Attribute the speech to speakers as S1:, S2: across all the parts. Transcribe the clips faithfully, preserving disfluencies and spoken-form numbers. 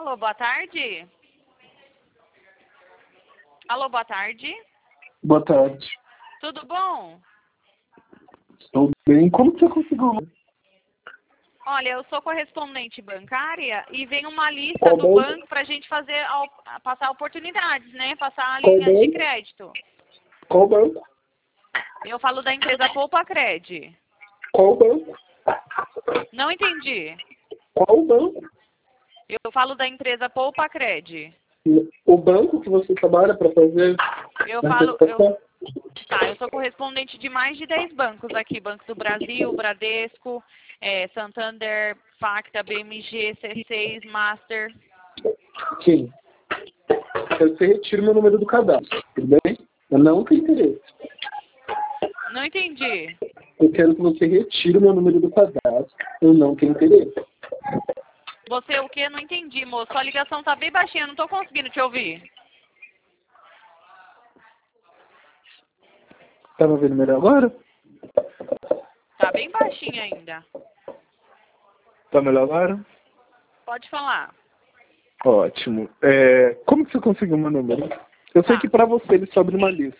S1: Alô, boa tarde. Alô, boa tarde.
S2: Boa tarde.
S1: Tudo bom?
S2: Estou bem. Como que você conseguiu?
S1: Olha, eu sou correspondente bancária e vem uma lista
S2: Qual
S1: do
S2: banco?
S1: banco para a gente fazer, al- passar oportunidades, né? Passar
S2: Qual
S1: linhas de
S2: banco?
S1: crédito.
S2: Qual banco?
S1: Eu falo da empresa Poupa Cred.
S2: Qual banco?
S1: Não entendi.
S2: Qual banco?
S1: Eu falo da empresa Poupa Cred.
S2: O banco que você trabalha para fazer
S1: Eu
S2: a
S1: falo, eu,
S2: antecipação?
S1: tá, eu sou correspondente de mais de dez bancos aqui. Banco do Brasil, Bradesco, eh, Santander, Facta, B M G, C seis, Master.
S2: Sim. Você retira meu número do cadastro, tudo bem? Eu não tenho interesse.
S1: Não entendi.
S2: Eu quero que você retire o meu número do cadastro. Eu não tenho interesse.
S1: Você o quê? Não entendi, moço. Sua ligação tá bem baixinha, eu não tô conseguindo te ouvir.
S2: Tá me ouvindo melhor agora?
S1: Tá bem baixinha ainda.
S2: Tá melhor agora?
S1: Pode falar.
S2: Ótimo. É, como que você conseguiu meu número? Eu sei
S1: Tá.
S2: que para você ele sobe uma lista.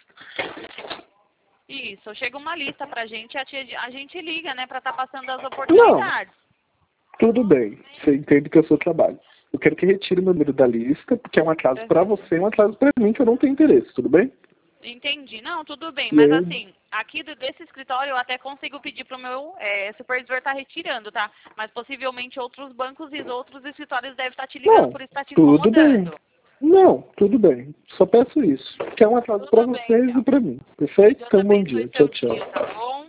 S1: Isso, chega uma lista pra gente, a, tia- a gente liga, né, pra tá passando as
S2: Não,
S1: oportunidades.
S2: tudo bem. Você entende que é o seu trabalho. Eu quero que retire meu número da lista, porque é um atraso
S1: É.
S2: para você e um atraso para mim, que eu não tenho interesse, tudo bem?
S1: Entendi. Não, tudo bem,
S2: E
S1: mas
S2: aí?
S1: assim, aqui do- desse escritório eu até consigo pedir pro meu é, supervisor tá retirando, tá? Mas possivelmente outros bancos e outros escritórios devem estar te ligando
S2: Não,
S1: por estar te
S2: tudo bem.
S1: incomodando.
S2: Não, tudo bem. Só peço isso. Que é um atraso para
S1: Tudo bem,
S2: vocês e
S1: então.
S2: para mim. Perfeito?
S1: Deus
S2: Então, bom
S1: abençoe
S2: dia. Tchau,
S1: seu
S2: tchau.
S1: dia, tá bom?